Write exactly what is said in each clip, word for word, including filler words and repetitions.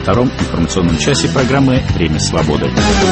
втором информационном часе программы «Время свободы».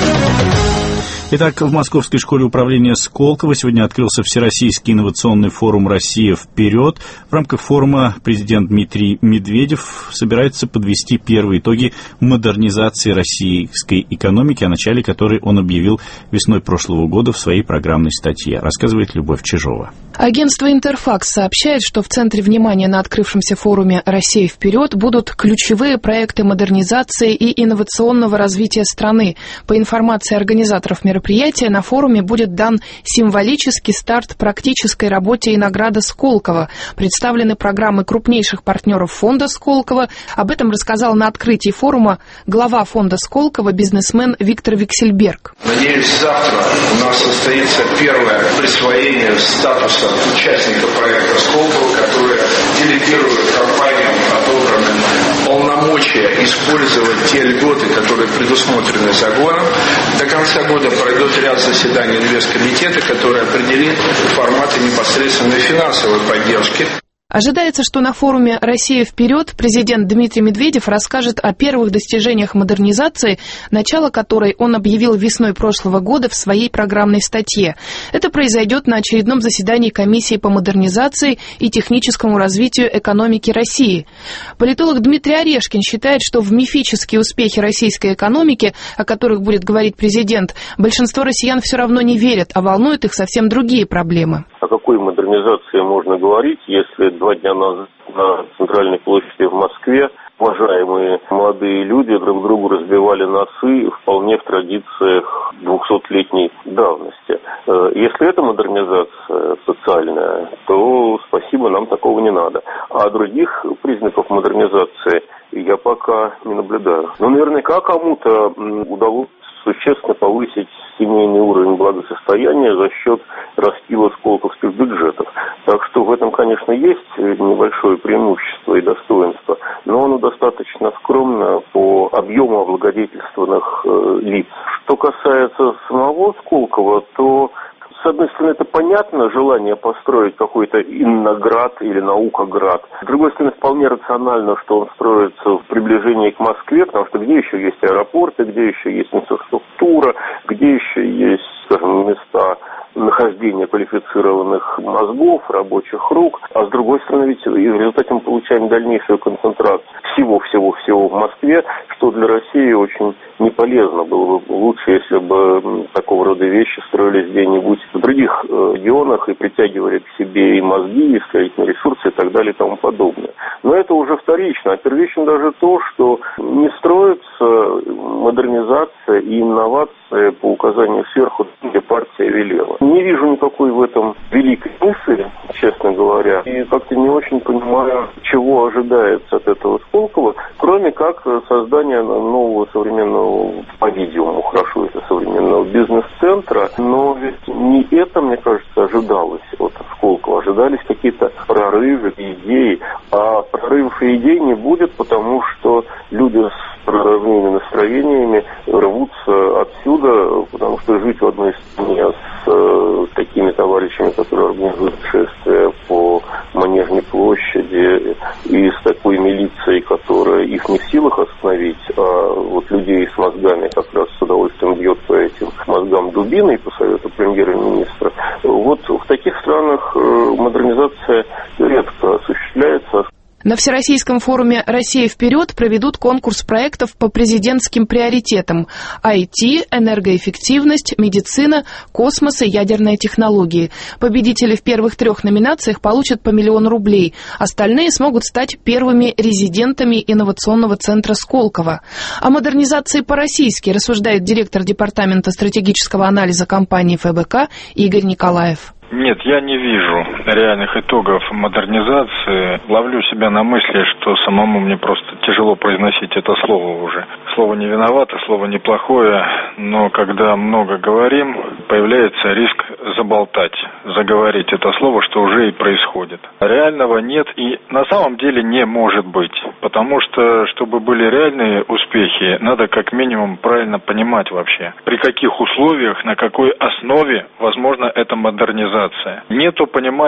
Итак, в Московской школе управления Сколково сегодня открылся Всероссийский инновационный форум «Россия вперед». В рамках форума президент Дмитрий Медведев собирается подвести первые итоги модернизации российской экономики, о начале которой он объявил весной прошлого года в своей программной статье. Рассказывает Любовь Чижова. Агентство «Интерфакс» сообщает, что в центре внимания на открывшемся форуме «Россия вперед» будут ключевые проекты модернизации и инновационного развития страны. По информации организаторов мероприятия, на форуме будет дан символический старт практической работе и награда Сколково. Представлены программы крупнейших партнеров фонда Сколково. Об этом рассказал на открытии форума глава фонда Сколково, бизнесмен Виктор Виксельберг. Надеюсь, завтра у нас состоится первое присвоение статуса участника проекта Сколково, которое делегирует компаниям, отобранным, полномочия использовать те льготы, которые предусмотрены законом. До конца года пройдет ряд заседаний инвесткомитета, который определит форматы непосредственной финансовой поддержки. Ожидается, что на форуме «Россия вперед» президент Дмитрий Медведев расскажет о первых достижениях модернизации, начало которой он объявил весной прошлого года в своей программной статье. Это произойдет на очередном заседании Комиссии по модернизации и техническому развитию экономики России. Политолог Дмитрий Орешкин считает, что в мифические успехи российской экономики, о которых будет говорить президент, большинство россиян все равно не верят, а волнуют их совсем другие проблемы. О какой модернизации можно говорить, если два дня назад на центральной площади в Москве уважаемые молодые люди друг другу разбивали носы вполне в традициях двухсотлетней давности. Если это модернизация социальная, то спасибо, нам такого не надо. А других признаков модернизации я пока не наблюдаю. Но наверняка кому-то удалось существенно повысить семейный уровень благосостояния за счет распила сколковских бюджетов. Так что в этом, конечно, есть небольшое преимущество и достоинство, но оно достаточно скромно по объему облагодетельствованных э, лиц. Что касается самого Сколково, то с одной стороны, это понятно, желание построить какой-то инноград или наукоград. С другой стороны, вполне рационально, что он строится в приближении к Москве, потому что где еще есть аэропорты, где еще есть инфраструктура, где еще есть, скажем, места нахождения квалифицированных мозгов, рабочих рук. А с другой стороны, ведь в результате мы получаем дальнейшую концентрацию всего-всего-всего в Москве, что для России очень не полезно. Было бы лучше, если бы такого рода вещи строились где-нибудь в других регионах и притягивали к себе и мозги, и строительные ресурсы и так далее и тому подобное. Но это уже вторично. А первично даже то, что не строится модернизация и инновация по указанию сверху, где партия велела. Не вижу никакой в этом великой мысли, честно говоря, и как-то не очень понимаю, чего ожидается от этого Сколково, кроме как создания нового современного, по-видимому, хорошо, это современного бизнес-центра, но ведь не это, мне кажется, ожидалось от Сколково. Ожидались какие-то прорывы, идеи, а прорывов и идей не будет, потому что люди с прорывными настроениями рвутся отсюда, потому что жить в одной стране с э, такими товарищами, которые организуют шествия по Манежной площади, и с такой милицией, которая их не в силах остановить, а вот людей с мозгами как раз с удовольствием бьет по этим мозгам дубиной по совету премьер-министра. Вот в таких странах э, модернизация редко осуществляется. На Всероссийском форуме «Россия вперед» проведут конкурс проектов по президентским приоритетам: ай ти, энергоэффективность, медицина, космос и ядерные технологии. Победители в первых трех номинациях получат по миллиону рублей. Остальные смогут стать первыми резидентами инновационного центра Сколково. О модернизации по-российски рассуждает директор департамента стратегического анализа компании эф бэ ка Игорь Николаев. Нет, я не вижу реальных итогов модернизации. Ловлю себя на мысли, что самому мне просто тяжело произносить это слово уже. Слово не виновато, слово неплохое, но когда много говорим, появляется риск заболтать, заговорить это слово, что уже и происходит. Реального нет и на самом деле не может быть, потому что, чтобы были реальные успехи, надо как минимум правильно понимать вообще, при каких условиях, на какой основе возможна эта модернизация. Нету понимания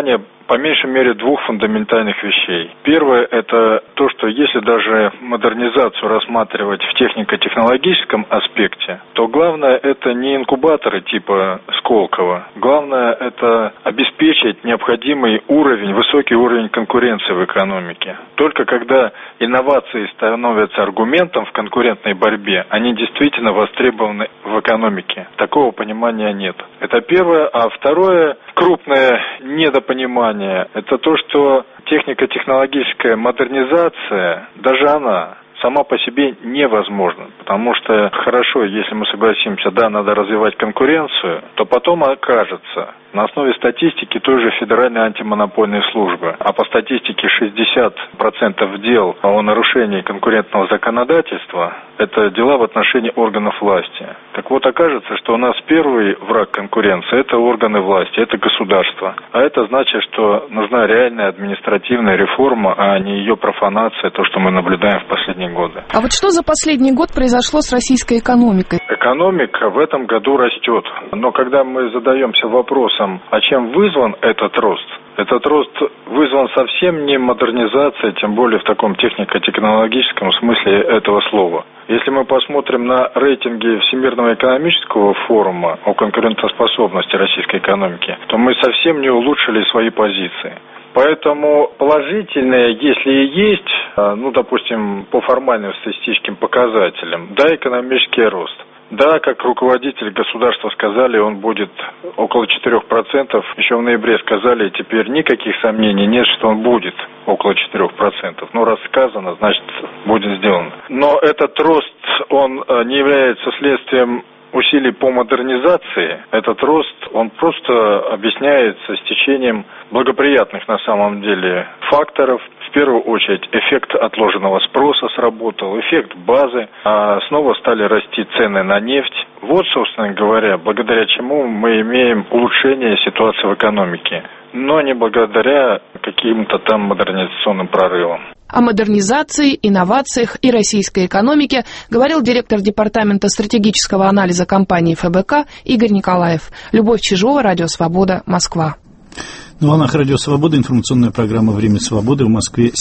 по меньшей мере двух фундаментальных вещей. Первое – это то, что если даже модернизацию рассматривать в технико-технологическом аспекте, то главное – это не инкубаторы типа Сколково. Главное – это обеспечить необходимый уровень, высокий уровень конкуренции в экономике. Только когда инновации становятся аргументом в конкурентной борьбе, они действительно востребованы в экономике. Такого понимания нет. Это первое. А второе, крупное недопонимание, это то, что технико-технологическая модернизация, даже она сама по себе невозможна. Потому что хорошо, если мы согласимся, да, надо развивать конкуренцию, то потом окажется, на основе статистики той же Федеральной антимонопольной службы, а по статистике шестьдесят процентов дел о нарушении конкурентного законодательства – это дела в отношении органов власти. Так вот, окажется, что у нас первый враг конкуренции – это органы власти, это государство. А это значит, что нужна реальная административная реформа, а не ее профанация, то, что мы наблюдаем в последние годы. А вот что за последний год произошло с российской экономикой? Экономика в этом году растет. Но когда мы задаемся вопросом, а чем вызван этот рост? Этот рост вызван совсем не модернизацией, тем более в таком технико-технологическом смысле этого слова. Если мы посмотрим на рейтинги Всемирного экономического форума о конкурентоспособности российской экономики, то мы совсем не улучшили свои позиции. Поэтому положительное, если и есть, ну, допустим, по формальным статистическим показателям, да, экономический рост. Да, как руководитель государства сказали, он будет около четырех процентов. Еще в ноябре сказали, теперь никаких сомнений нет, что он будет около четырех процентов. Ну, раз сказано, значит, будет сделано. Но этот рост, он не является следствием усилий по модернизации. Этот рост, он просто объясняется стечением благоприятных на самом деле факторов. В первую очередь эффект отложенного спроса сработал, эффект базы, а снова стали расти цены на нефть. Вот, собственно говоря, благодаря чему мы имеем улучшение ситуации в экономике, но не благодаря каким-то там модернизационным прорывам. О модернизации, инновациях и российской экономике говорил директор департамента стратегического анализа компании эф бэ ка Игорь Николаев. Любовь Чижова, Радио Свобода, Москва. На волнах Радио Свобода информационная программа «Время свободы» в Москве.